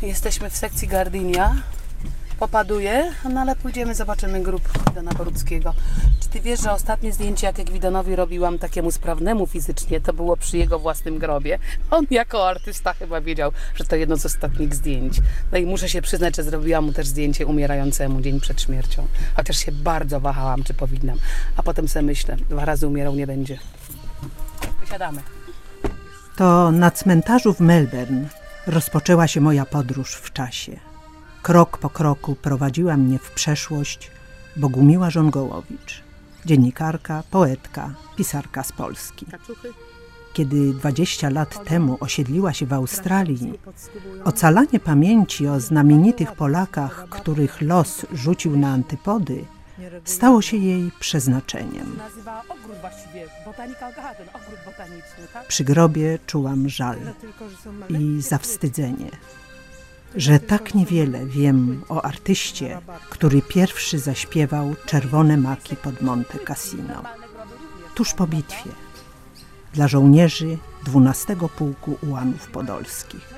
Jesteśmy w sekcji Gardinia. Popaduje, no ale pójdziemy, zobaczymy grób Gwidona Boruckiego. Czy ty wiesz, że ostatnie zdjęcie, jakie Gwidonowi robiłam takiemu sprawnemu fizycznie, to było przy jego własnym grobie? On jako artysta chyba wiedział, że to jedno z ostatnich zdjęć. No i muszę się przyznać, że zrobiłam mu też zdjęcie umierającemu dzień przed śmiercią. Chociaż się bardzo wahałam, czy powinnam. A potem sobie myślę, 2 razy umierał nie będzie. Wysiadamy. To na cmentarzu w Melbourne rozpoczęła się moja podróż w czasie. Krok po kroku prowadziła mnie w przeszłość Bogumiła Żongołowicz, dziennikarka, poetka, pisarka z Polski. Kiedy 20 lat temu osiedliła się w Australii, ocalanie pamięci o znamienitych Polakach, których los rzucił na antypody, stało się jej przeznaczeniem. Przy grobie czułam żal i zawstydzenie, że tak niewiele wiem o artyście, który pierwszy zaśpiewał Czerwone maki pod Monte Cassino. Tuż po bitwie, dla żołnierzy 12 Pułku Ułanów Podolskich.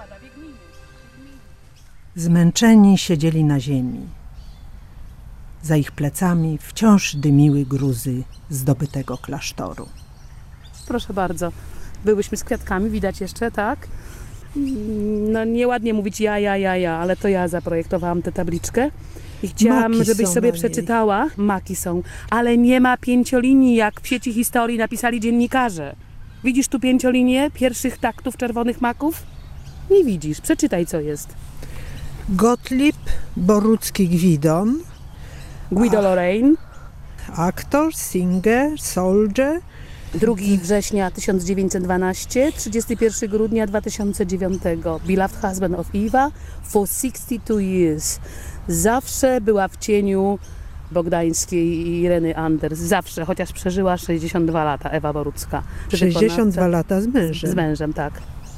Zmęczeni siedzieli na ziemi. Za ich plecami wciąż dymiły gruzy zdobytego klasztoru. Proszę bardzo. Byłyśmy z kwiatkami, widać jeszcze, tak? No nieładnie mówić ja, ale to ja zaprojektowałam tę tabliczkę i chciałam, Maki żebyś są sobie na przeczytała. Maki są, ale nie ma 5 linii, jak w sieci historii napisali dziennikarze. Widzisz tu 5 linię pierwszych taktów Czerwonych maków? Nie widzisz, przeczytaj co jest. Gottlieb Borucki-Gwidon, Guido Lorraine, aktor, singer, soldier. 2 września 1912, 31 grudnia 2009. Beloved husband of Eva for 62 years. Zawsze była w cieniu Bogdańskiej i Ireny Anders. Zawsze, chociaż przeżyła 62 lata Ewa Borucka. 62 lata z mężem. Z mężem, tak.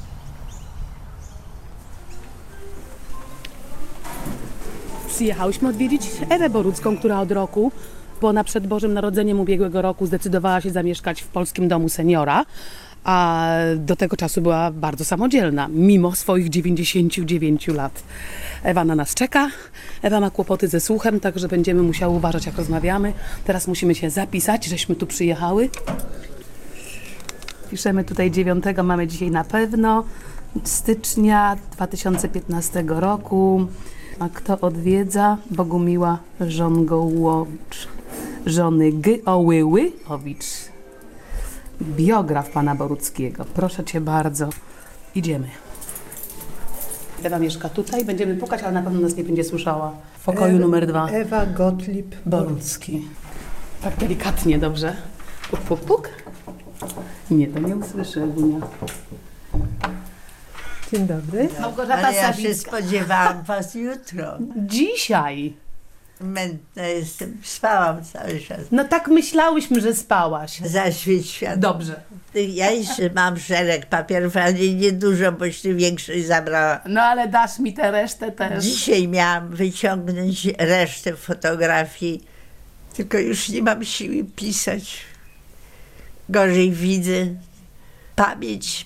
Przyjechałyśmy odwiedzić Ewę Borucką, która od roku, bo na przed Bożym Narodzeniem ubiegłego roku zdecydowała się zamieszkać w Polskim Domu Seniora, a do tego czasu była bardzo samodzielna, mimo swoich 99 lat. Ewa na nas czeka, Ewa ma kłopoty ze słuchem, także będziemy musiały uważać, jak rozmawiamy. Teraz musimy się zapisać, żeśmy tu przyjechały. Piszemy tutaj 9, mamy dzisiaj na pewno, stycznia 2015 roku. A kto odwiedza? Bogumiła Żongołowicz, żony Ołyłyowicz, biograf pana Boruckiego. Proszę cię bardzo, idziemy. Ewa mieszka tutaj, będziemy pukać, ale na pewno nas nie będzie słyszała. W pokoju numer 2. Ewa Gottlieb Borucki. Tak delikatnie, dobrze? Puk, puk, puk. Nie, to nie usłyszę, Gunia. Dzień dobry. Małgorzata Ale ja się Sawicka. spodziewałam was jutro. Dzisiaj. Mętna jestem, spałam cały czas. No tak myślałyśmy, że spałaś. Zaświeć świat. Dobrze. Ja jeszcze mam szereg papierów, ale niedużo, boś ty większość zabrała. No ale dasz mi tę resztę też. Dzisiaj miałam wyciągnąć resztę fotografii, tylko już nie mam siły pisać. Gorzej widzę. Pamięć,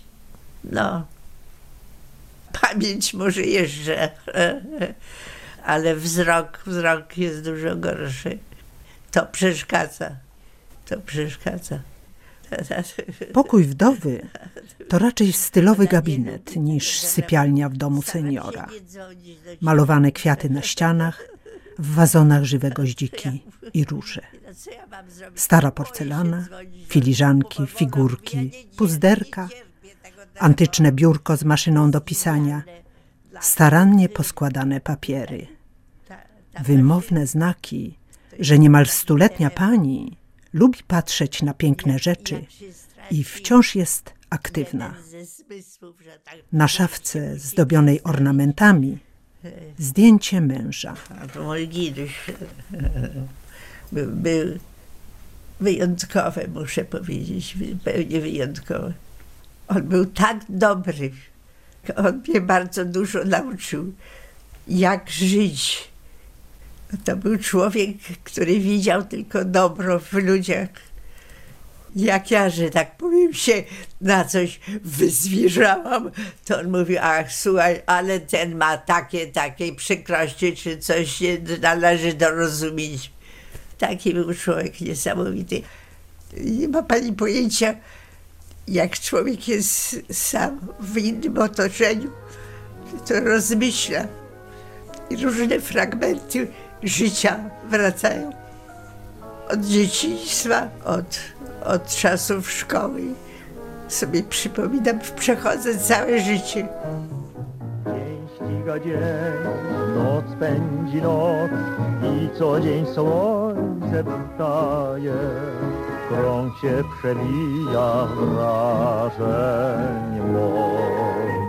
pamięć może jeszcze, ale wzrok jest dużo gorszy. To przeszkadza. Pokój wdowy to raczej stylowy gabinet niż sypialnia w domu seniora. Malowane kwiaty na ścianach, w wazonach żywe goździki i róże. Stara porcelana, filiżanki, figurki, puzderka, antyczne biurko z maszyną do pisania, starannie poskładane papiery. Wymowne znaki, że niemal 100-letnia pani lubi patrzeć na piękne rzeczy i wciąż jest aktywna. Na szafce zdobionej ornamentami zdjęcie męża. Mój Giduś był wyjątkowy, muszę powiedzieć, zupełnie wyjątkowy. On był tak dobry. On mnie bardzo dużo nauczył, jak żyć. To był człowiek, który widział tylko dobro w ludziach. Jak ja, że tak powiem, się na coś wyzwierzałam, to on mówi, ach słuchaj, ale ten ma takiej przykrości, czy coś nie należy dorozumieć. Taki był człowiek niesamowity. Nie ma pani pojęcia, jak człowiek jest sam w innym otoczeniu, to rozmyśla i różne fragmenty życia wracają. Od dzieciństwa, od czasów szkoły. Sobie przypominam, przechodzę całe życie. Dzień ściga dzień, noc pędzi noc i co dzień słońce wstaje. Krąg się przewija wrażeń moc.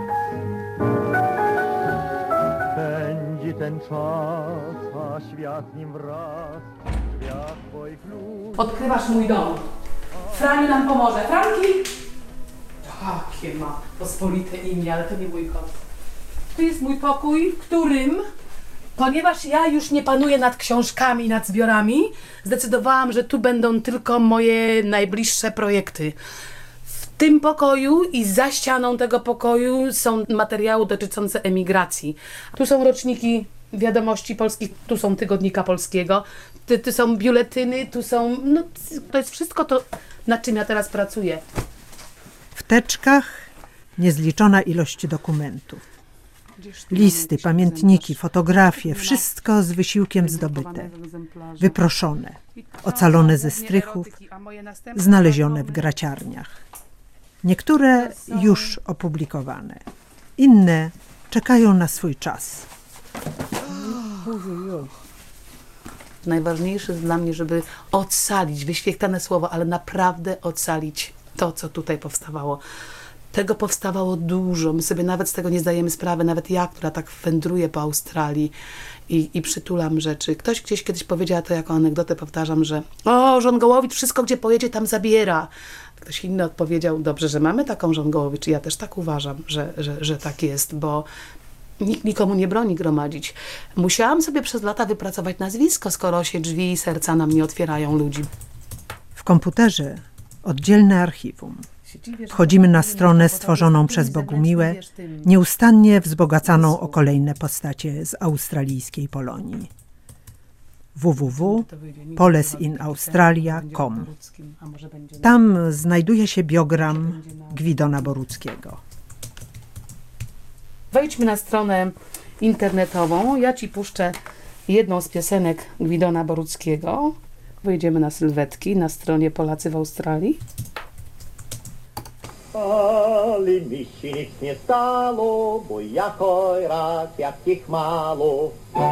Pędzi ten czas, a świat z nim wraz. Świat twoich ludzi. Odkrywasz mój dom. Franiu nam pomoże. Franki! Jakie ma pospolite imię, ale to nie mój kot. Tu jest mój pokój, w którym, ponieważ ja już nie panuję nad książkami, nad zbiorami, zdecydowałam, że tu będą tylko moje najbliższe projekty. W tym pokoju i za ścianą tego pokoju są materiały dotyczące emigracji. Tu są roczniki Wiadomości Polskich, tu są Tygodnika Polskiego, tu są biuletyny, tu są... No, to jest wszystko to, nad czym ja teraz pracuję. W teczkach niezliczona ilość dokumentów. Listy, pamiętniki, fotografie, wszystko z wysiłkiem zdobyte, wyproszone, ocalone ze strychów, znalezione w graciarniach. Niektóre już opublikowane, inne czekają na swój czas. Najważniejsze jest dla mnie, żeby ocalić, wyświechtane słowo, ale naprawdę ocalić to, co tutaj powstawało. Tego powstawało dużo. My sobie nawet z tego nie zdajemy sprawy. Nawet ja, która tak wędruję po Australii i przytulam rzeczy. Ktoś gdzieś kiedyś powiedział, to jako anegdotę powtarzam, że Żongołowicz wszystko, gdzie pojedzie, tam zabiera. Ktoś inny odpowiedział, dobrze, że mamy taką Żongołowicz. I ja też tak uważam, że tak jest, bo nikt nikomu nie broni gromadzić. Musiałam sobie przez lata wypracować nazwisko, skoro się drzwi i serca nam nie otwierają ludzi. W komputerze oddzielne archiwum. Wchodzimy na stronę stworzoną przez Bogumiłę, nieustannie wzbogacaną o kolejne postacie z australijskiej Polonii. www.polesinaustralia.com. Tam znajduje się biogram Gwidona Boruckiego. Wejdźmy na stronę internetową. Ja Ci puszczę jedną z piosenek Gwidona Boruckiego. Wejdziemy na sylwetki na stronie Polacy w Australii. Ale mi się nic nie stało, bo jakoj raz, jakich mało.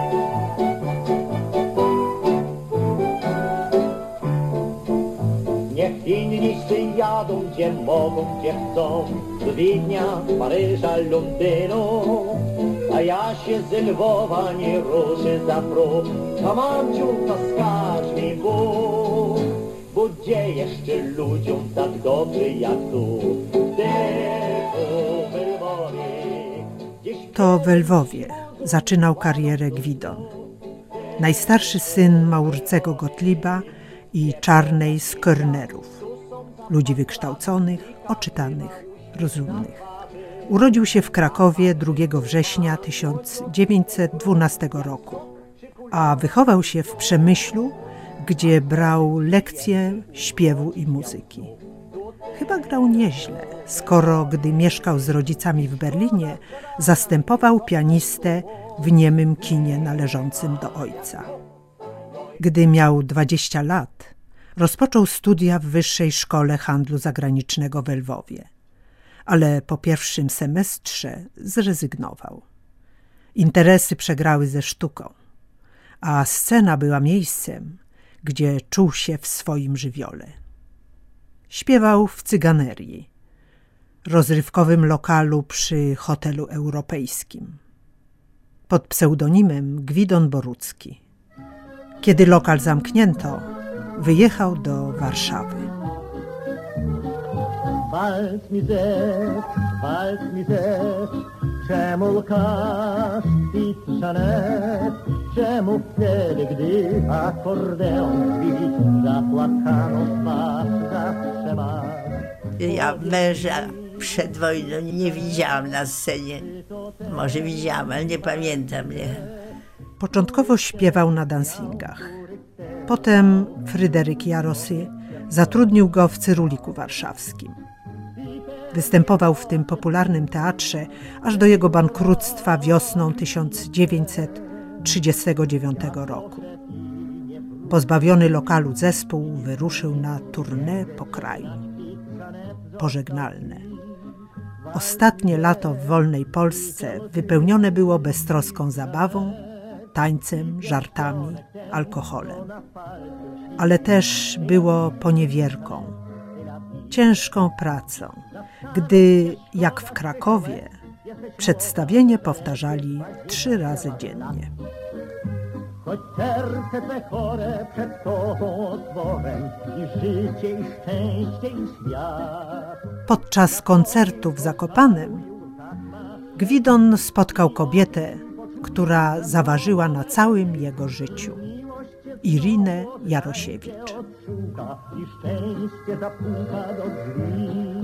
Niech inni się jadą, gdzie mogą, gdzie chcą, z Wiednia, Paryża, Londynu. A ja się z Lwowa nie ruszę za próg, a mamciu to skarż mi Bóg. Bo gdzie jeszcze ludziom tak dobrze jak tu? Tylko w Lwowie. To w Lwowie zaczynał karierę Gwidon. Najstarszy syn Maurycego Gottlieba i Czarnej z Körnerów. Ludzi wykształconych, oczytanych, rozumnych. Urodził się w Krakowie 2 września 1912 roku, a wychował się w Przemyślu, gdzie brał lekcje śpiewu i muzyki. Chyba grał nieźle, skoro gdy mieszkał z rodzicami w Berlinie, zastępował pianistę w niemym kinie należącym do ojca. Gdy miał 20 lat, rozpoczął studia w Wyższej Szkole Handlu Zagranicznego w Lwowie, ale po pierwszym semestrze zrezygnował. Interesy przegrały ze sztuką, a scena była miejscem, gdzie czuł się w swoim żywiole. Śpiewał w cyganerii, rozrywkowym lokalu przy hotelu europejskim, pod pseudonimem Gwidon Borucki. Kiedy lokal zamknięto, wyjechał do Warszawy. Walc mi zet, czemu lkasz i trzanet, Czemu wtedy, gdy akordeon brzmi, zapłakano twarz zawsze ma? Ja męża przed wojną nie widziałam na scenie. Może widziałam, ale nie pamiętam, nie. Początkowo śpiewał na dancingach. Potem Fryderyk Jarosy zatrudnił go w Cyruliku Warszawskim. Występował w tym popularnym teatrze aż do jego bankructwa wiosną 1939 roku. Pozbawiony lokalu zespół wyruszył na tournée po kraju. Pożegnalne. Ostatnie lato w wolnej Polsce wypełnione było beztroską zabawą, tańcem, żartami, alkoholem. Ale też było poniewierką, ciężką pracą, gdy, jak w Krakowie, przedstawienie powtarzali 3 razy dziennie. Choć serce twe chore przed tobą otworem i życie, i szczęście, i świat. Podczas koncertu w Zakopanem Gwidon spotkał kobietę, która zaważyła na całym jego życiu. Irinę Jarosiewicz. I szczęście zapuka do drzwi.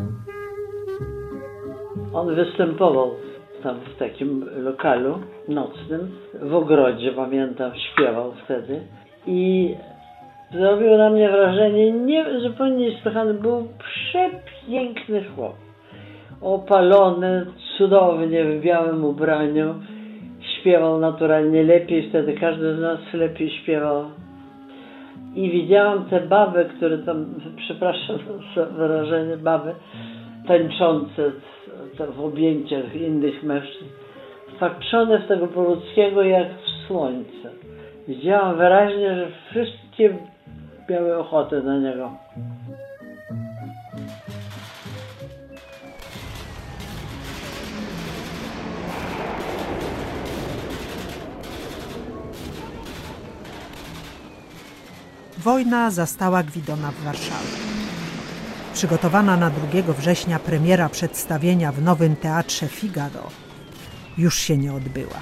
On występował tam w takim lokalu nocnym, w ogrodzie, pamiętam, śpiewał wtedy i zrobił na mnie wrażenie zupełnie niesłychane. Był przepiękny chłop, opalony, cudownie w białym ubraniu, śpiewał naturalnie lepiej, wtedy każdy z nas lepiej śpiewał. I widziałam te baby, które tam, przepraszam za wyrażenie, baby tańczące w objęciach innych mężczyzn, wpatrzone w tego Boruckiego jak w słońce. Widziałam wyraźnie, że wszystkie miały ochotę na niego. Wojna zastała Gwidona w Warszawie. Przygotowana na 2 września premiera przedstawienia w Nowym Teatrze Figaro już się nie odbyła.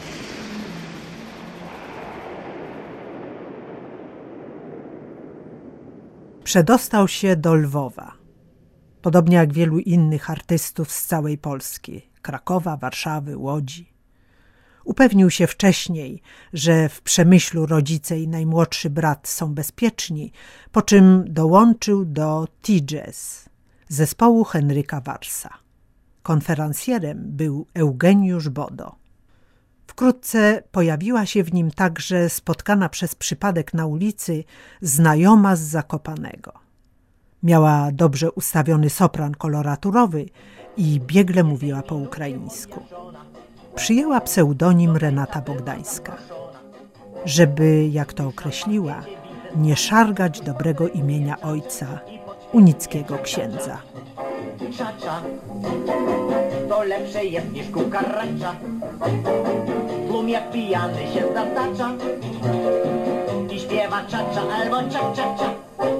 Przedostał się do Lwowa, podobnie jak wielu innych artystów z całej Polski, Krakowa, Warszawy, Łodzi. Upewnił się wcześniej, że w Przemyślu rodzice i najmłodszy brat są bezpieczni, po czym dołączył do T-Jazz, zespołu Henryka Warsa. Konferencjerem był Eugeniusz Bodo. Wkrótce pojawiła się w nim także spotkana przez przypadek na ulicy znajoma z Zakopanego. Miała dobrze ustawiony sopran koloraturowy i biegle mówiła po ukraińsku. Przyjęła pseudonim Renata Bogdańska, żeby, jak to określiła, nie szargać dobrego imienia ojca, unickiego księdza. Cza-cza, to lepsze jest niż kukaracha. Tłum jak pijany się zatacza i śpiewa cza-cza albo cza-cza-cza.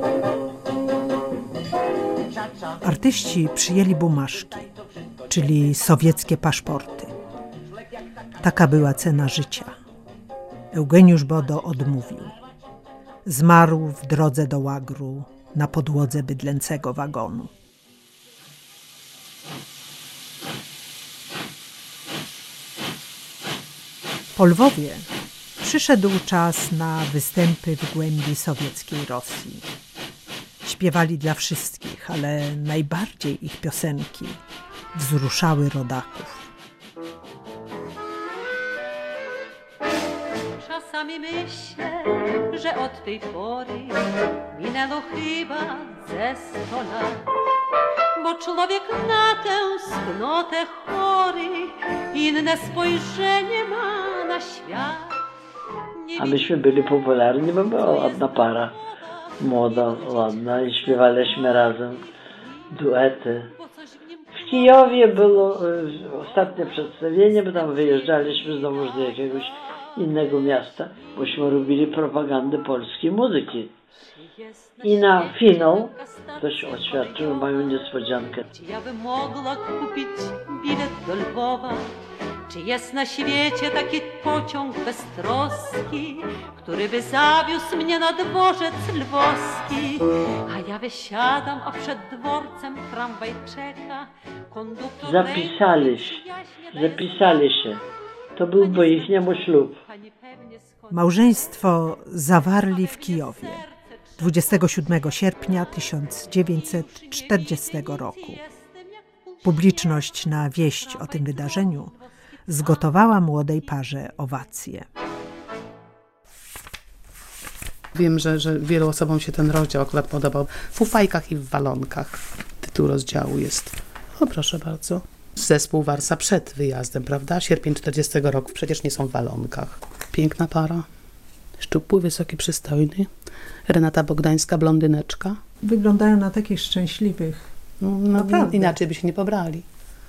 Artyści przyjęli bumaszki, czyli sowieckie paszporty. Taka była cena życia. Eugeniusz Bodo odmówił. Zmarł w drodze do łagru na podłodze bydlęcego wagonu. Po Lwowie przyszedł czas na występy w głębi sowieckiej Rosji. Śpiewali dla wszystkich, ale najbardziej ich piosenki wzruszały rodaków. Czasami myślę, że od tej pory minęło chyba ze 100 lat, bo człowiek na tęsknotę chory inne spojrzenie ma na świat. A myśmy byli popularni, bo była jedna para młoda, ładna i śpiewaliśmy razem duety. W Kijowie było ostatnie przedstawienie, bo tam wyjeżdżaliśmy znowu do jakiegoś innego miasta, bośmy robili propagandę polskiej muzyki. I na finał ktoś oświadczył moją niespodziankę. Ja bym mogła kupić bilet do Lwowa, Czy jest na świecie taki pociąg beztroski, który by zawiózł mnie na dworzec lwowski? A ja wysiadam, a przed dworcem tramwaj czeka. Konduktor Zapisali się. To był po ichniemu ślub. Małżeństwo zawarli w Kijowie 27 sierpnia 1940 roku. Publiczność na wieść o tym wydarzeniu zgotowała młodej parze owacje. Wiem, że wielu osobom się ten rozdział akurat podobał. W fufajkach i w walonkach. Tytuł rozdziału jest. O, proszę bardzo. Zespół Warsa przed wyjazdem, prawda? Sierpień 40 roku. Przecież nie są w walonkach. Piękna para. Szczupły, wysoki, przystojny. Renata Bogdańska, blondyneczka. Wyglądają na takich szczęśliwych. No, inaczej by się nie pobrali.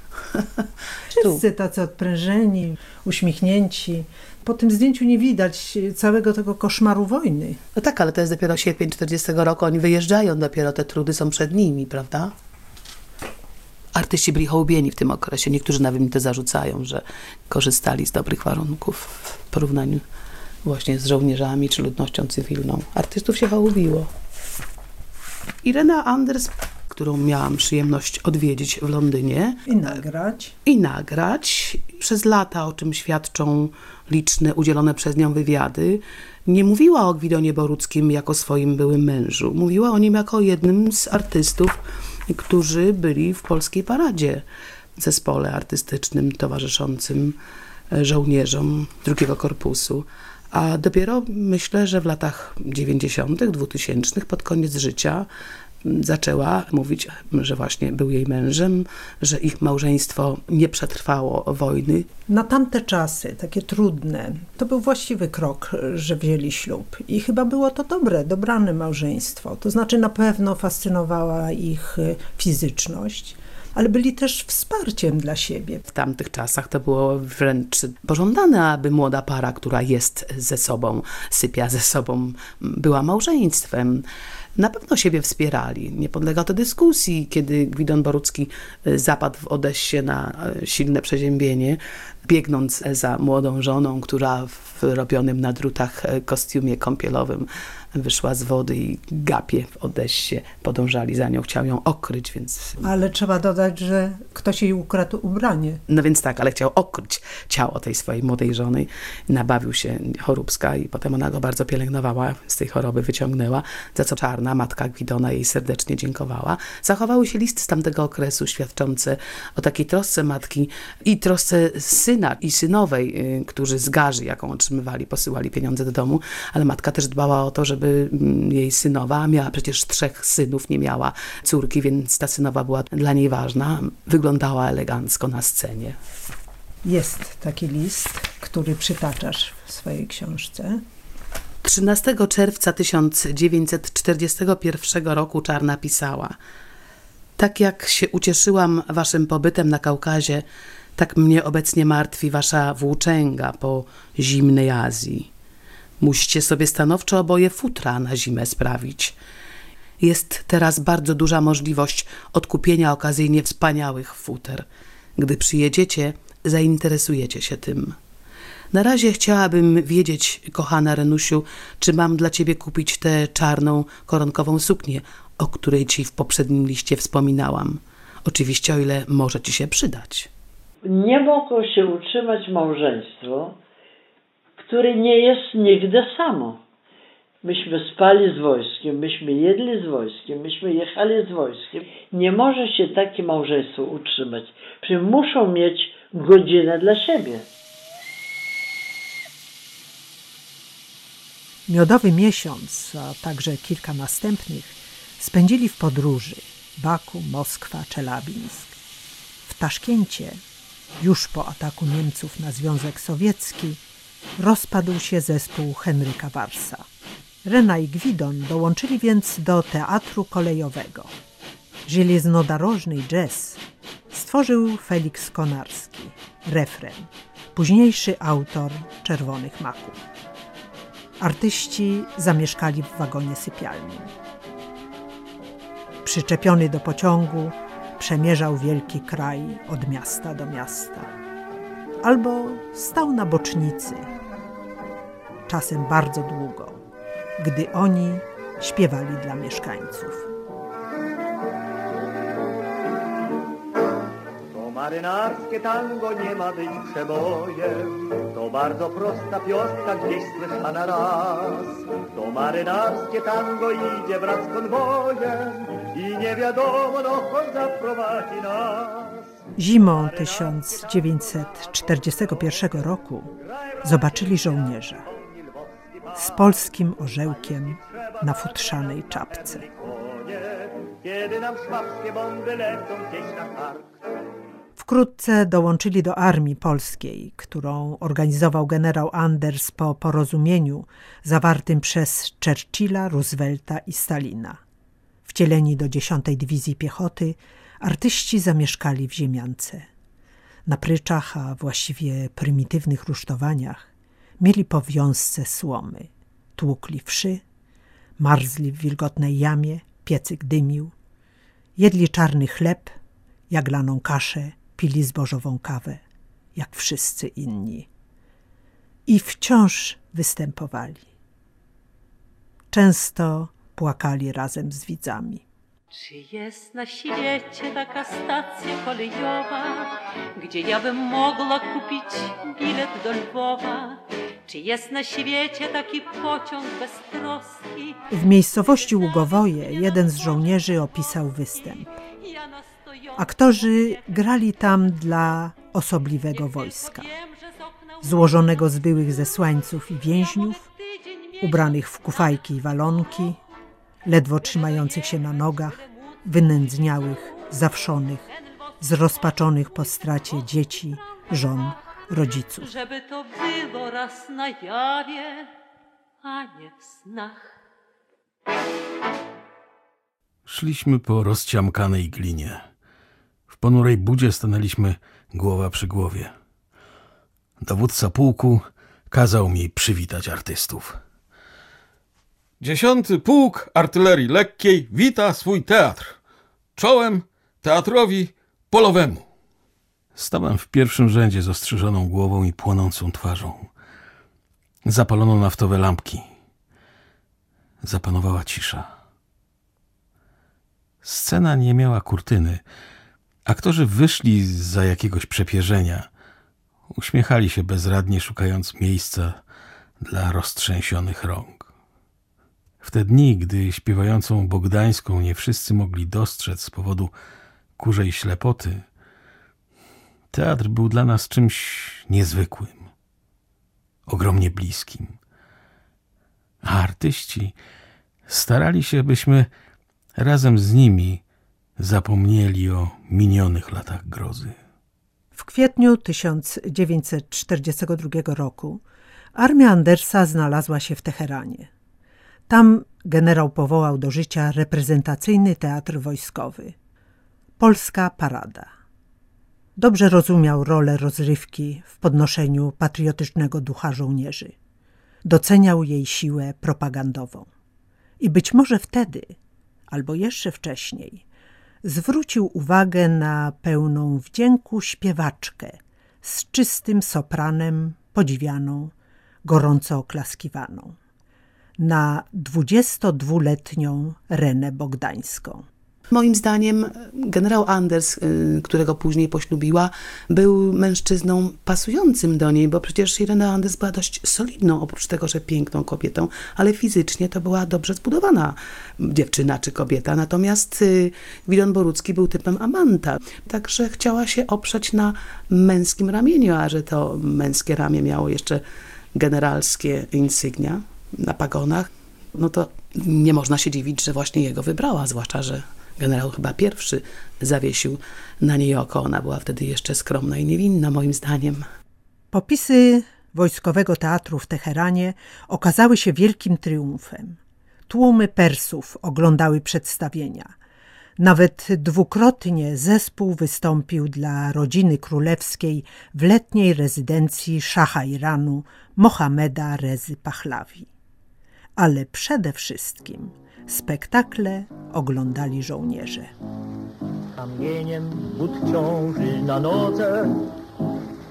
Wszyscy tacy odprężeni, uśmiechnięci. Po tym zdjęciu nie widać całego tego koszmaru wojny. No tak, ale to jest dopiero sierpień 40 roku. Oni wyjeżdżają dopiero, te trudy są przed nimi, prawda? Artyści byli hołubieni w tym okresie. Niektórzy nawet mi to zarzucają, że korzystali z dobrych warunków w porównaniu właśnie z żołnierzami czy ludnością cywilną. Artystów się hołubiło. Irena Anders, którą miałam przyjemność odwiedzić w Londynie. I nagrać. Przez lata, o czym świadczą liczne udzielone przez nią wywiady, nie mówiła o Gwidonie Boruckim jako swoim byłym mężu. Mówiła o nim jako o jednym z artystów, którzy byli w polskiej paradzie, w zespole artystycznym towarzyszącym żołnierzom II Korpusu. A dopiero myślę, że w latach 90., 2000, pod koniec życia, zaczęła mówić, że właśnie był jej mężem, że ich małżeństwo nie przetrwało wojny. Na tamte czasy, takie trudne, to był właściwy krok, że wzięli ślub. I chyba było to dobrane małżeństwo. To znaczy na pewno fascynowała ich fizyczność, ale byli też wsparciem dla siebie. W tamtych czasach to było wręcz pożądane, aby młoda para, która jest ze sobą, sypia ze sobą, była małżeństwem. Na pewno siebie wspierali. Nie podlega to dyskusji, kiedy Gwidon Borucki zapadł w Odessie na silne przeziębienie, biegnąc za młodą żoną, która w robionym na drutach kostiumie kąpielowym wyszła z wody i gapie w Odessie podążali za nią, chciał ją okryć, więc... Ale trzeba dodać, że ktoś jej ukradł ubranie. No więc tak, ale chciał okryć ciało tej swojej młodej żony. Nabawił się choróbska i potem ona go bardzo pielęgnowała, z tej choroby wyciągnęła, za co czarna matka Gwidona jej serdecznie dziękowała. Zachowały się listy z tamtego okresu świadczące o takiej trosce matki i trosce syna i synowej, którzy z garzy, jaką otrzymywali, posyłali pieniądze do domu, ale matka też dbała o to, żeby jej synowa, miała przecież 3 synów, nie miała córki, więc ta synowa była dla niej ważna. Wyglądała elegancko na scenie. Jest taki list, który przytaczasz w swojej książce. 13 czerwca 1941 roku Czarna pisała: tak jak się ucieszyłam waszym pobytem na Kaukazie, tak mnie obecnie martwi wasza włóczęga po zimnej Azji. Musicie sobie stanowczo oboje futra na zimę sprawić. Jest teraz bardzo duża możliwość odkupienia okazyjnie wspaniałych futer. Gdy przyjedziecie, zainteresujecie się tym. Na razie chciałabym wiedzieć, kochana Renusiu, czy mam dla ciebie kupić tę czarną, koronkową suknię, o której ci w poprzednim liście wspominałam. Oczywiście, o ile może ci się przydać. Nie mogło się utrzymać małżeństwo, które nie jest nigdy samo. Myśmy spali z wojskiem, myśmy jedli z wojskiem, myśmy jechali z wojskiem. Nie może się takie małżeństwo utrzymać. Przecież muszą mieć godzinę dla siebie. Miodowy miesiąc, a także kilka następnych spędzili w podróży: Baku, Moskwa, Czelabińsk. W Taszkencie, już po ataku Niemców na Związek Sowiecki, rozpadł się zespół Henryka Warsa. Rena i Gwidon dołączyli więc do teatru kolejowego. Żelieznodorożny jazz stworzył Feliks Konarski, refren, późniejszy autor Czerwonych Maków. Artyści zamieszkali w wagonie sypialnym. Przyczepiony do pociągu przemierzał wielki kraj od miasta do miasta. albo stał na bocznicy, czasem bardzo długo, gdy oni śpiewali dla mieszkańców. To marynarskie tango nie ma być przebojem, to bardzo prosta piostka gdzieś słyszana raz. To marynarskie tango idzie wraz z konwojem i nie wiadomo dokąd zaprowadzi nas. Zimą 1941 roku zobaczyli żołnierza z polskim orzełkiem na futrzanej czapce. Kiedy nam szwabskie bomby lecą gdzieś na kark. Wkrótce dołączyli do armii polskiej, którą organizował generał Anders po porozumieniu zawartym przez Churchilla, Roosevelta i Stalina. Wcieleni do 10. Dywizji Piechoty, artyści zamieszkali w ziemiance. Na pryczach, a właściwie prymitywnych rusztowaniach, mieli po wiązce słomy, tłukli wszy, marzli w wilgotnej jamie, piecyk dymił, jedli czarny chleb, jaglaną kaszę, pili zbożową kawę, jak wszyscy inni. I wciąż występowali. Często płakali razem z widzami. Czy jest na świecie taka stacja kolejowa, gdzie ja bym mogła kupić bilet do Lwowa? Czy jest na świecie taki pociąg bez troski? W miejscowości Ługowoje jeden z żołnierzy opisał występ. Aktorzy grali tam dla osobliwego wojska, złożonego z byłych zesłańców i więźniów, ubranych w kufajki i walonki, ledwo trzymających się na nogach, wynędzniałych, zawszonych, zrozpaczonych po stracie dzieci, żon, rodziców. Żeby to było raz na jawie, a nie w snach. Szliśmy po rozciamkanej glinie. W ponurej budzie stanęliśmy głowa przy głowie. Dowódca pułku kazał mi przywitać artystów. 10. Pułk Artylerii Lekkiej wita swój teatr. Czołem teatrowi polowemu. Stałem w pierwszym rzędzie z ostrzyżoną głową i płonącą twarzą. Zapalono naftowe lampki. Zapanowała cisza. Scena nie miała kurtyny. Aktorzy wyszli zza jakiegoś przepierzenia. Uśmiechali się bezradnie, szukając miejsca dla roztrzęsionych rąk. W te dni, gdy śpiewającą bogdańską nie wszyscy mogli dostrzec z powodu kurzej ślepoty, teatr był dla nas czymś niezwykłym, ogromnie bliskim. A artyści starali się, byśmy razem z nimi zapomnieli o minionych latach grozy. W kwietniu 1942 roku armia Andersa znalazła się w Teheranie. Tam generał powołał do życia reprezentacyjny teatr wojskowy. Polska Parada. Dobrze rozumiał rolę rozrywki w podnoszeniu patriotycznego ducha żołnierzy. Doceniał jej siłę propagandową. I być może wtedy, albo jeszcze wcześniej, zwrócił uwagę na pełną wdzięku śpiewaczkę z czystym sopranem, podziwianą, gorąco oklaskiwaną, na 22-letnią Renę Bogdańską. Moim zdaniem generał Anders, którego później poślubiła, był mężczyzną pasującym do niej, bo przecież Irena Anders była dość solidną, oprócz tego, że piękną kobietą, ale fizycznie to była dobrze zbudowana dziewczyna czy kobieta. Natomiast Gwidon Borucki był typem amanta, także chciała się oprzeć na męskim ramieniu, a że to męskie ramię miało jeszcze generalskie insygnia na pagonach, no to nie można się dziwić, że właśnie jego wybrała, zwłaszcza, że generał chyba pierwszy zawiesił na niej oko. Ona była wtedy jeszcze skromna i niewinna, moim zdaniem. Popisy wojskowego teatru w Teheranie okazały się wielkim triumfem. Tłumy Persów oglądały przedstawienia. Nawet dwukrotnie zespół wystąpił dla rodziny królewskiej w letniej rezydencji szacha Iranu Mohammeda Rezy Pahlawi. Ale przede wszystkim spektakle oglądali żołnierze. Kamieniem wód ciąży na nodze,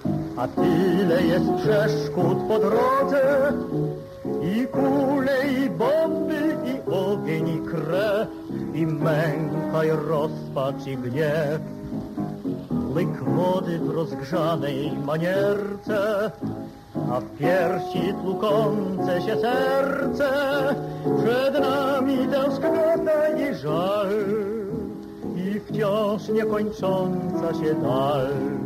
a tyle jest przeszkód po drodze. I kule, i bomby, i ogień, i krew, i męka, i rozpacz, i gniew. Łyk wody w rozgrzanej manierce, a w piersi tłukące się serce. Przed nami tęsknota i żal, i wciąż niekończąca się dal.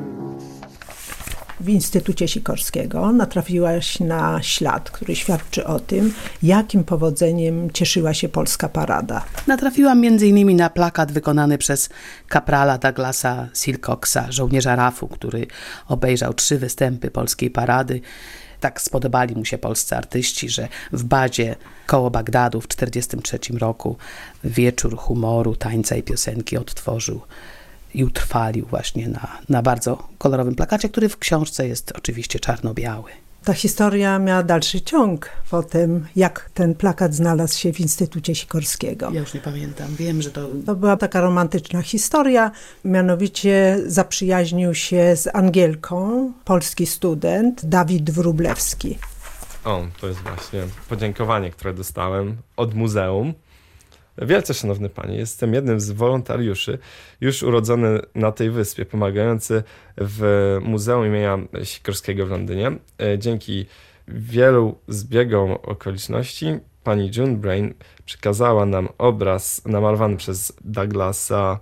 W Instytucie Sikorskiego natrafiłaś na ślad, który świadczy o tym, jakim powodzeniem cieszyła się polska parada. Natrafiłam m.in. na plakat wykonany przez kaprala Douglasa Silcoxa, żołnierza RAF-u, który obejrzał 3 występy polskiej parady. Tak spodobali mu się polscy artyści, że w bazie koło Bagdadu w 1943 roku wieczór humoru, tańca i piosenki odtworzył i utrwalił właśnie na bardzo kolorowym plakacie, który w książce jest oczywiście czarno-biały. Ta historia miała dalszy ciąg potem, jak ten plakat znalazł się w Instytucie Sikorskiego. Ja już nie pamiętam, wiem, że to... To była taka romantyczna historia, mianowicie zaprzyjaźnił się z Angielką, polski student Dawid Wróblewski. To jest właśnie podziękowanie, które dostałem od muzeum. Wielce szanowny panie, jestem jednym z wolontariuszy, już urodzony na tej wyspie, pomagający w Muzeum imienia Sikorskiego w Londynie. Dzięki wielu zbiegom okoliczności pani June Brain przekazała nam obraz namalowany przez Douglasa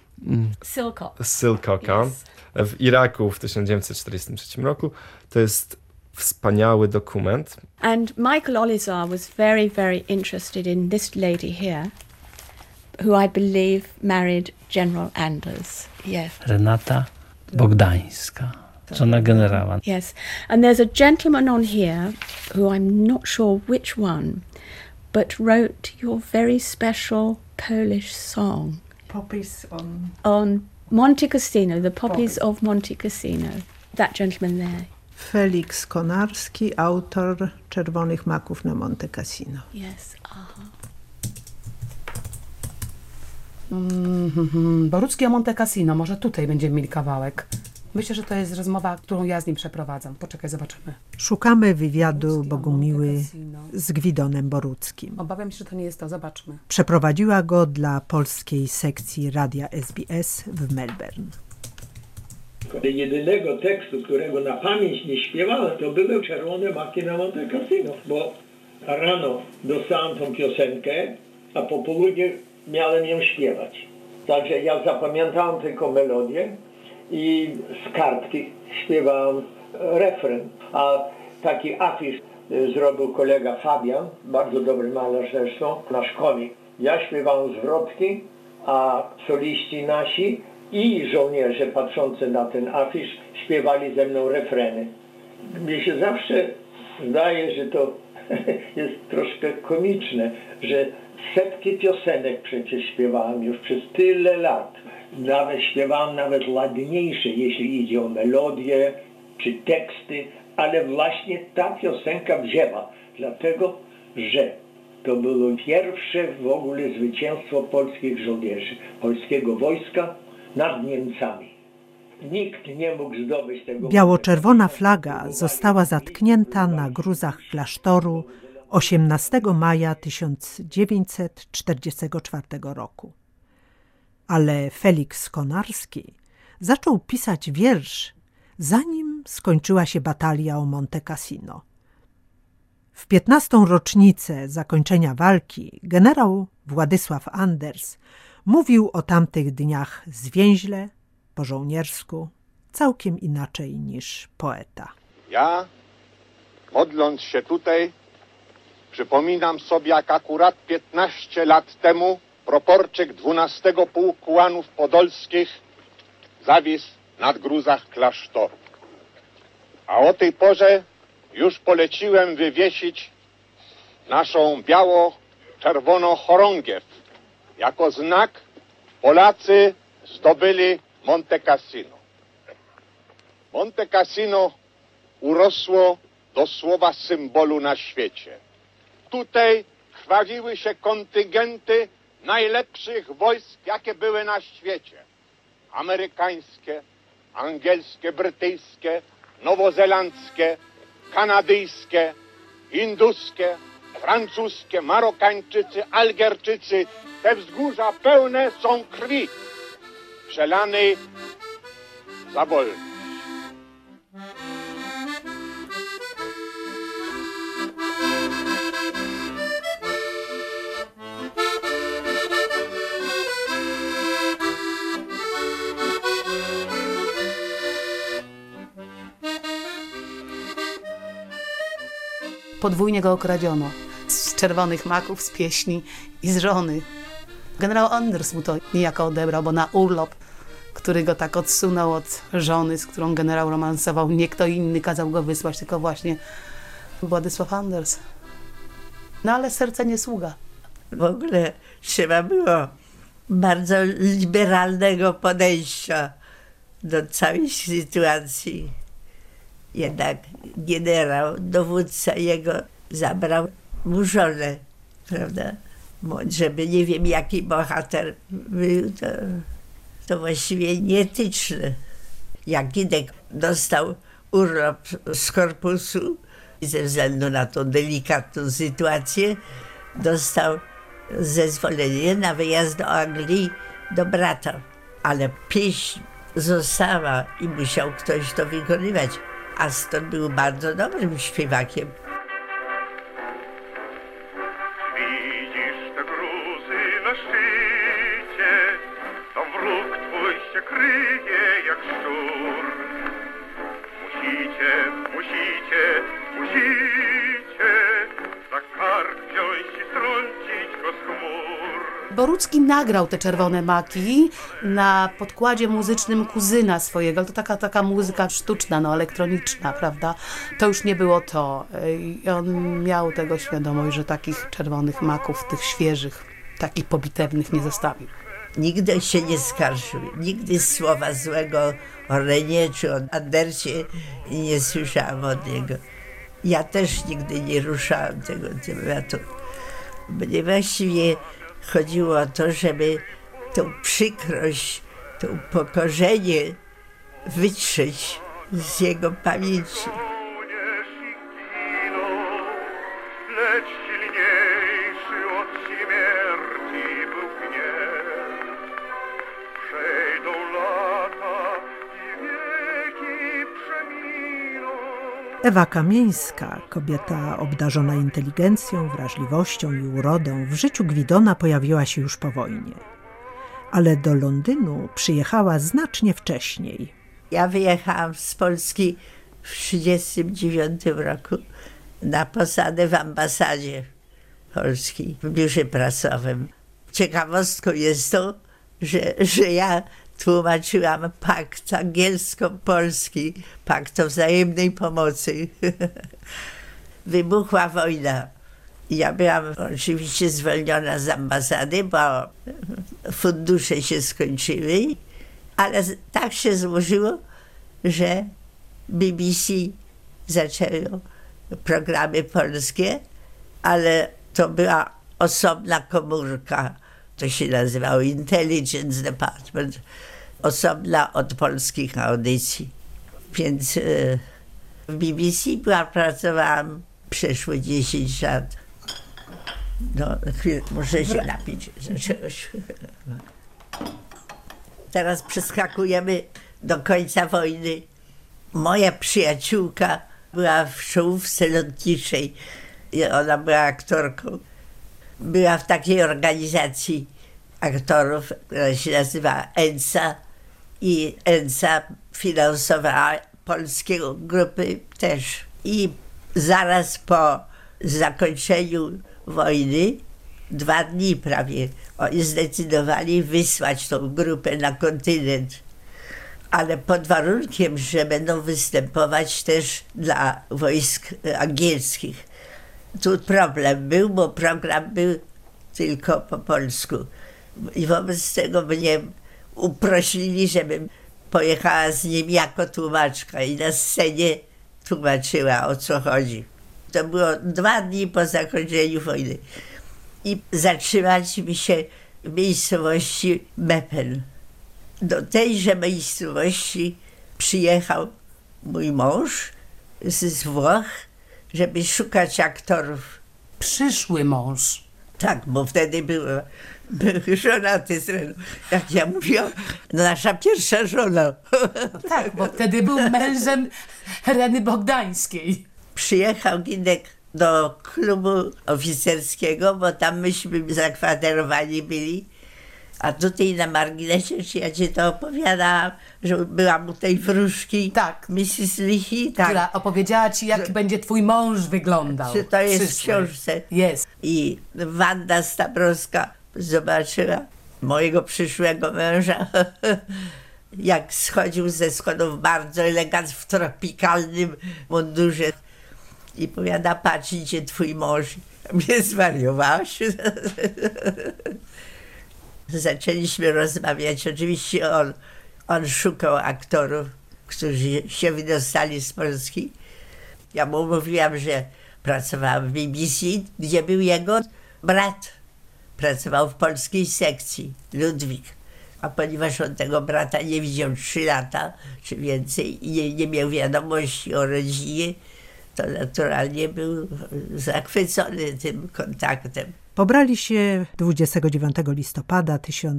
Silcocka w Iraku w 1943 roku. To jest wspaniały dokument. And Michael Olizar was very, very interested in this lady here, who I believe married General Anders. Yes. Renata Bogdańska, żona generała. Yes. And there's a gentleman on here who I'm not sure which one, but wrote your very special Polish song. Poppies on Monte Cassino, the poppies of Monte Cassino. That gentleman there. Felix Konarski, autor Czerwonych maków na Monte Cassino. Yes. Aha. Borucki o Monte Cassino, może tutaj będziemy mieli kawałek. Myślę, że to jest rozmowa, którą ja z nim przeprowadzam. Poczekaj, zobaczymy. Szukamy wywiadu Bogumiły z Gwidonem Boruckim. Obawiam się, że to nie jest to, zobaczmy. Przeprowadziła go dla polskiej sekcji radia SBS w Melbourne. Jedynego tekstu, którego na pamięć nie śpiewałem, to były Czerwone maki na Monte Cassino, bo rano dostałem tą piosenkę, a po południu miałem ją śpiewać. Także ja zapamiętałem tylko melodię i z kartki śpiewałem refren. A taki afisz zrobił kolega Fabian, bardzo dobry malarz zresztą, nasz komik. Ja śpiewałem zwrotki, a soliści nasi i żołnierze patrzący na ten afisz śpiewali ze mną refreny. Mnie się zawsze zdaje, że to jest troszkę komiczne, że setki piosenek przecież śpiewałem już przez tyle lat. Nawet śpiewałem nawet ładniejsze, jeśli idzie o melodię czy teksty, ale właśnie ta piosenka wzięła, dlatego że to było pierwsze w ogóle zwycięstwo polskich żołnierzy, polskiego wojska nad Niemcami. Nikt nie mógł zdobyć tego. Biało-czerwona flaga została zatknięta na gruzach klasztoru 18 maja 1944 roku. Ale Felix Konarski zaczął pisać wiersz, zanim skończyła się batalia o Monte Cassino. W 15. rocznicę zakończenia walki generał Władysław Anders mówił o tamtych dniach zwięźle, po żołniersku, całkiem inaczej niż poeta. Ja, modląc się tutaj, przypominam sobie, jak akurat 15 lat temu proporczyk 12 Pułku Łanów Podolskich zawisł nad gruzach klasztoru. A o tej porze już poleciłem wywiesić naszą biało-czerwoną chorągiew. Jako znak Polacy zdobyli Monte Cassino. Monte Cassino urosło do słowa symbolu na świecie. Tutaj chwaliły się kontyngenty najlepszych wojsk, jakie były na świecie. Amerykańskie, angielskie, brytyjskie, nowozelandzkie, kanadyjskie, induskie, francuskie, Marokańczycy, Algierczycy, te wzgórza pełne są krwi przelanej za wolność. Podwójnie go okradziono. Z czerwonych maków, z pieśni i z żony. Generał Anders mu to niejako odebrał, bo na urlop, który go tak odsunął od żony, z którą generał romansował, nie kto inny kazał go wysłać, tylko właśnie Władysław Anders. No ale serce nie sługa. W ogóle trzeba było bardzo liberalnego podejścia do całej sytuacji. Jednak generał, dowódca jego zabrał mu żonę, prawda? Żeby nie wiem jaki bohater był, to właściwie nieetyczne. Jak Gidek dostał urlop z korpusu i ze względu na tą delikatną sytuację dostał zezwolenie na wyjazd do Anglii do brata. Ale pieśń została i musiał ktoś to wykonywać. Astor był bardzo dobrym śpiewakiem. Widzisz te gruzy na szczycie, tam wróg twój się kryje jak szczur. Musicie za kark wziąć i strącić go z chmur. Borucki nagrał te czerwone maki na podkładzie muzycznym kuzyna swojego. To taka muzyka sztuczna, no elektroniczna, prawda? To już nie było to. I on miał tego świadomość, że takich czerwonych maków, tych świeżych, takich pobitewnych nie zostawił. Nigdy się nie skarżył. Nigdy słowa złego o Renie czy o Andersie nie słyszałam od niego. Ja też nigdy nie ruszałam tego tematu. Mnie właściwie chodziło o to, żeby tą przykrość, to upokorzenie wytrzeć z jego pamięci. Lecz silniejszy od śmierci był gniew. Przejdą lata i wieki przeminą. Ewa Kamieńska, kobieta obdarzona inteligencją, wrażliwością i urodą, w życiu Gwidona pojawiła się już po wojnie. Ale do Londynu przyjechała znacznie wcześniej. Ja wyjechałam z Polski w 1939 roku na posadę w ambasadzie polskiej, w biurze prasowym. Ciekawostką jest to, że ja tłumaczyłam pakt angielsko-polski, pakt o wzajemnej pomocy. Wybuchła wojna. Ja byłam oczywiście zwolniona z ambasady, bo fundusze się skończyły, ale tak się złożyło, że BBC zaczęło programy polskie, ale to była osobna komórka. To się nazywało Intelligence Department, osobna od polskich audycji. Więc w BBC pracowałam przeszło 10 lat. No, muszę się napić czegoś. Teraz przeskakujemy do końca wojny. Moja przyjaciółka była w czołówce lotniczej. Ona była aktorką. Była w takiej organizacji aktorów, która się nazywa ENSA i ENSA finansowała polskie grupy też. I zaraz po zakończeniu wojny, 2 dni prawie, oni zdecydowali wysłać tą grupę na kontynent. Ale pod warunkiem, że będą występować też dla wojsk angielskich. Tu problem był, bo program był tylko po polsku. I wobec tego mnie uprosili, żebym pojechała z nim jako tłumaczka i na scenie tłumaczyła, o co chodzi. To było 2 dni po zakończeniu wojny. I zatrzymaliśmy się w miejscowości Meppen. Do tejże miejscowości przyjechał mój mąż z Włoch, żeby szukać aktorów. Przyszły mąż. Tak, bo wtedy był żonaty z Reną. Jak ja mówiłam, nasza pierwsza żona. No tak, bo wtedy był mężem Reny Bogdańskiej. Przyjechał Gidek do klubu oficerskiego, bo tam myśmy zakwaterowani byli. A tutaj na marginesie, czy ja ci to opowiadałam, że byłam u tej wróżki, tak, Mrs. Lichy, tak. Która opowiedziała ci, jak będzie twój mąż wyglądał. Czy to jest Przyszły. w książce? Jest. I Wanda Stabrowska zobaczyła mojego przyszłego męża, jak schodził ze schodów bardzo elegancko w tropikalnym mundurze. I powiada, patrz, idzie twój mąż. Mnie zwariowałaś. Zaczęliśmy rozmawiać. Oczywiście on szukał aktorów, którzy się wydostali z Polski. Ja mu mówiłam, że pracowałam w BBC, gdzie był jego brat. Pracował w polskiej sekcji, Ludwik. A ponieważ on tego brata nie widział 3 lata, czy więcej, i nie miał wiadomości o rodzinie, to naturalnie był zachwycony tym kontaktem. Pobrali się 29 listopada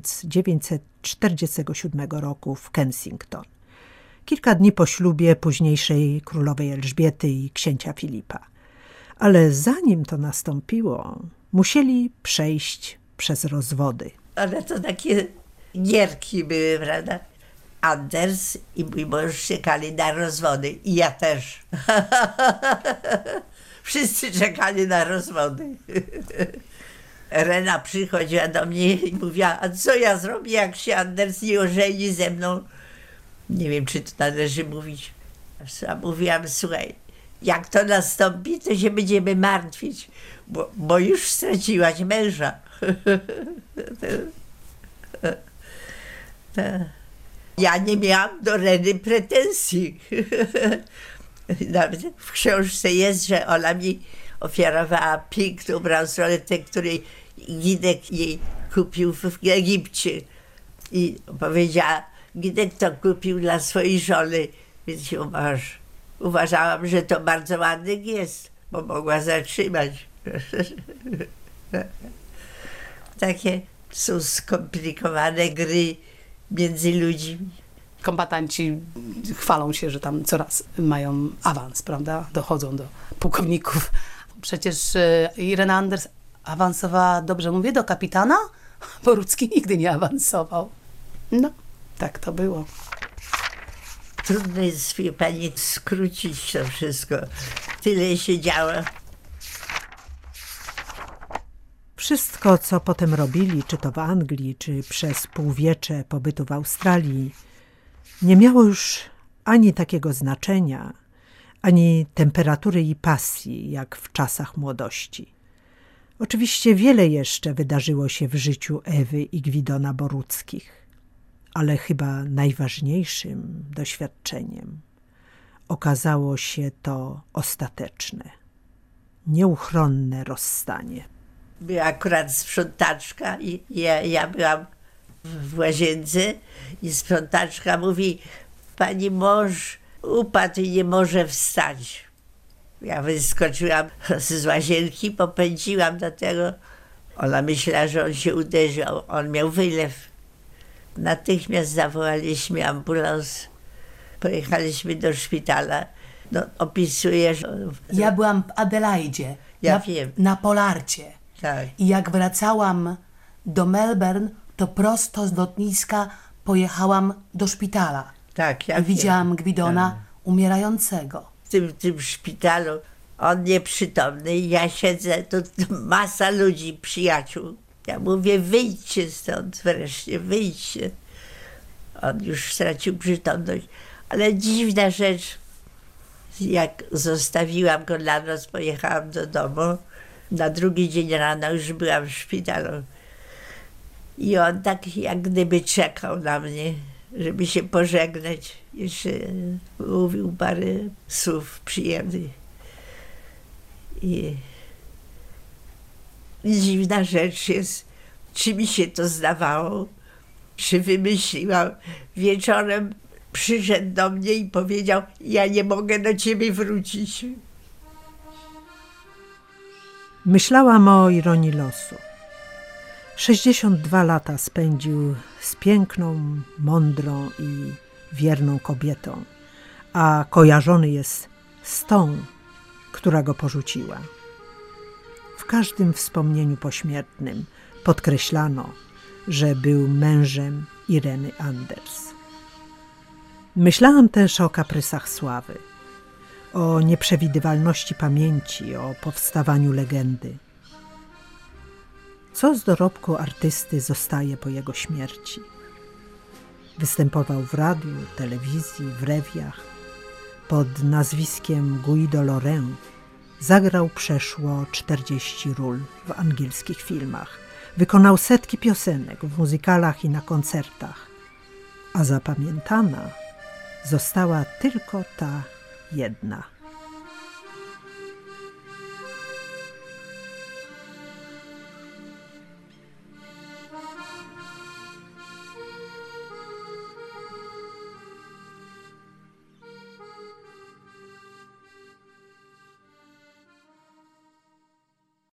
1947 roku w Kensington. Kilka dni po ślubie późniejszej królowej Elżbiety i księcia Filipa. Ale zanim to nastąpiło, musieli przejść przez rozwody. Ale to takie gierki były, prawda? Anders i mój mąż czekali na rozwody. I ja też. Wszyscy czekali na rozwody. Rena przychodziła do mnie i mówiła, a co ja zrobię, jak się Anders nie ożeni ze mną? Nie wiem, czy to należy mówić. A mówiłam, słuchaj, jak to nastąpi, to się będziemy martwić, bo już straciłaś męża. Ja nie miałam do Reny pretensji. Nawet w książce jest, że ona mi ofiarowała piękną bransoletę, której Gidek jej kupił w Egipcie. I powiedziała, Gidek to kupił dla swojej żony, więc się uważałam, że to bardzo ładny gest, bo mogła zatrzymać. Takie są skomplikowane gry między ludźmi. Kombatanci chwalą się, że tam coraz mają awans, prawda? Dochodzą do pułkowników. Przecież Irena Anders awansowała, dobrze mówię, do kapitana? Borucki nigdy nie awansował. No, tak to było. Trudno jest, wie pani, skrócić to wszystko. Tyle się działo. Wszystko, co potem robili, czy to w Anglii, czy przez półwiecze pobytu w Australii, nie miało już ani takiego znaczenia, ani temperatury i pasji, jak w czasach młodości. Oczywiście wiele jeszcze wydarzyło się w życiu Ewy i Gwidona Boruckich, ale chyba najważniejszym doświadczeniem okazało się to ostateczne, nieuchronne rozstanie. Była akurat sprzątaczka i ja byłam w łazience i sprzątaczka mówi, pani mąż upadł i nie może wstać. Ja wyskoczyłam z łazienki, popędziłam do tego. Ona myślała, że on się uderzył, on miał wylew. Natychmiast zawołaliśmy ambulans, pojechaliśmy do szpitala. No, opisuję, że... Ja byłam w Adelaidzie, wiem. na Polarcie. Tak. I jak wracałam do Melbourne, to prosto z lotniska pojechałam do szpitala. Tak, ja i widziałam Gwidona umierającego. W tym szpitalu, on nieprzytomny, ja siedzę, to masa ludzi, przyjaciół. Ja mówię, wyjdźcie stąd wreszcie, wyjdźcie. On już stracił przytomność. Ale dziwna rzecz, jak zostawiłam go na noc, pojechałam do domu, na drugi dzień rano już byłam w szpitalu. I on tak jak gdyby czekał na mnie, żeby się pożegnać. Jeszcze mówił parę słów przyjemnych. I dziwna rzecz jest, czy mi się to zdawało, czy wymyśliłam. Wieczorem przyszedł do mnie i powiedział: ja nie mogę do ciebie wrócić. Myślałam o ironii losu. 62 lata spędził z piękną, mądrą i wierną kobietą, a kojarzony jest z tą, która go porzuciła. W każdym wspomnieniu pośmiertnym podkreślano, że był mężem Ireny Anders. Myślałam też o kaprysach sławy, o nieprzewidywalności pamięci, o powstawaniu legendy. Co z dorobku artysty zostaje po jego śmierci? Występował w radiu, telewizji, w rewiach. Pod nazwiskiem Guido Loren zagrał przeszło 40 ról w angielskich filmach. Wykonał setki piosenek w muzykalach i na koncertach. A zapamiętana została tylko ta jedna.